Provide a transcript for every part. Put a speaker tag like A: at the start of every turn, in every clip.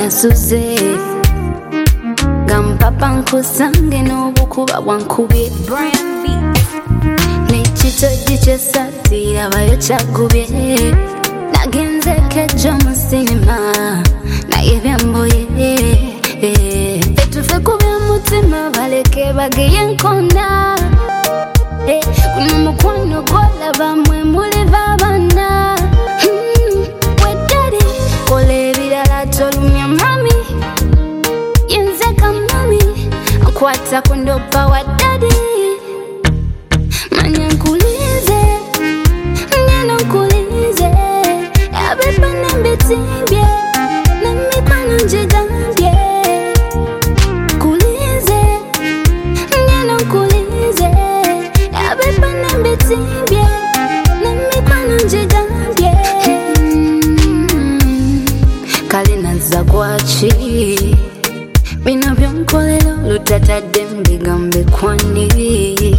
A: nsuze Gampapa nkusange n'obukuba wankubye N'ekitogi ky'essaati abayo kyagubye Nagenze kejjo mu sinema naye byamboye Etufe ku by'omutima baleke bageye nkonda Guno mukwano gw'olaba mwe muli baabana Weddali kola ebirala tolumya mami Yenze kamami nkwata ku ndobba wa daddy Manya nkulize ngeno nkulize Abepa nembitimbye nemikwano njigambye Kulize ngeno nkulize Abepa nembitimbye nemikwano njigambye Kale nazza kwaki Bino byonkolero lutatadde mbigambe kwani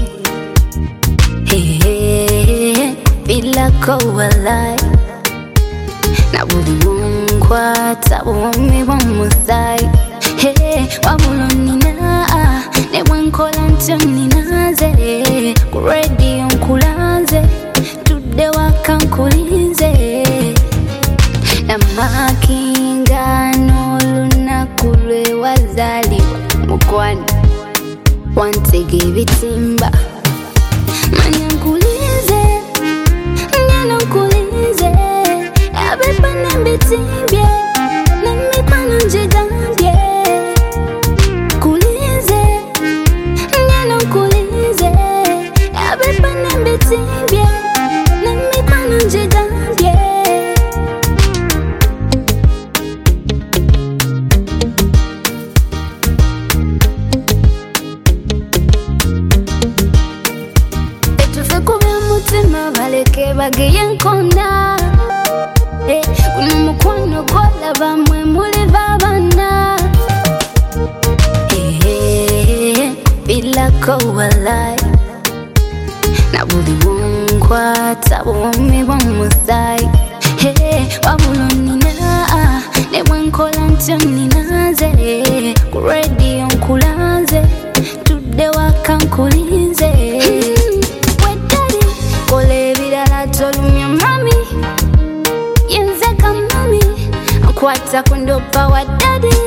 A: Bilako walai Na buli munkwata buwomi bw'omusaayi Wabula onnina ne bwenkola ntyo nninaze Ku radio nkulanze tudde waka nkulinze Namakinga n'olunaku lwe wazaalibwa mukwano wantega ebitimba Manya nkulize ngeno nkulize Abepa nembitimbye nemikwano njigambye Kulize ngeno nkulize Abepa nembitimbye nemikwano njigambye Baleke bageye nkonda Guno mukwano gw'olaba mwe muli baabana Bilako walai Na buli munkwata buwomi bw'omusaayi Wabula onnina ne bwenkola ntyo nninaze Ku radio nkulanze tudde waka nkulinze Kola ebirala tolumya mami Yenze kamami nkwata ku ndobba wa daddy